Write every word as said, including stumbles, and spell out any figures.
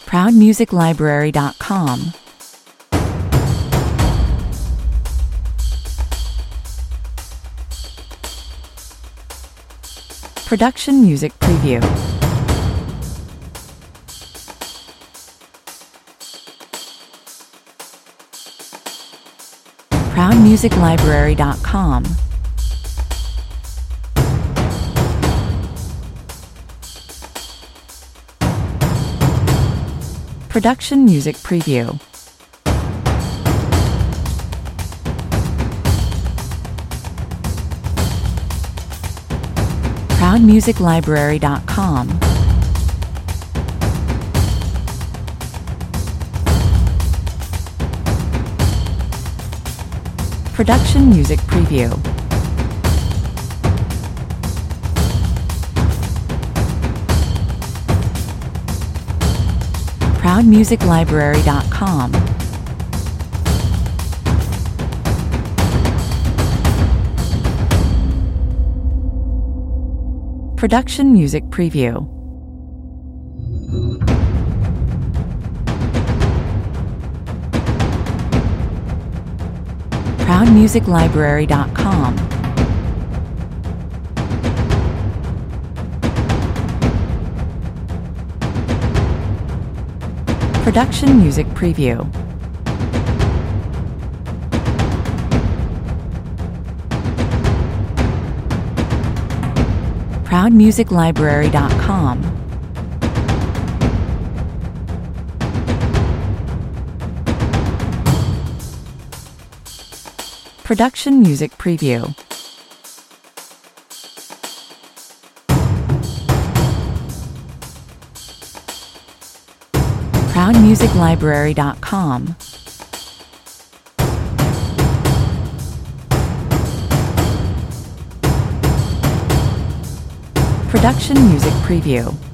proud music library dot com. Production Music Preview. proud music library dot com. Production Music Preview. proud music library dot com. Production Music Preview. proud music library dot com. Production Music Preview. proud music library dot com. Production Music Preview. proud music library dot com. Production Music Preview. proud music library dot com. Production Music Preview.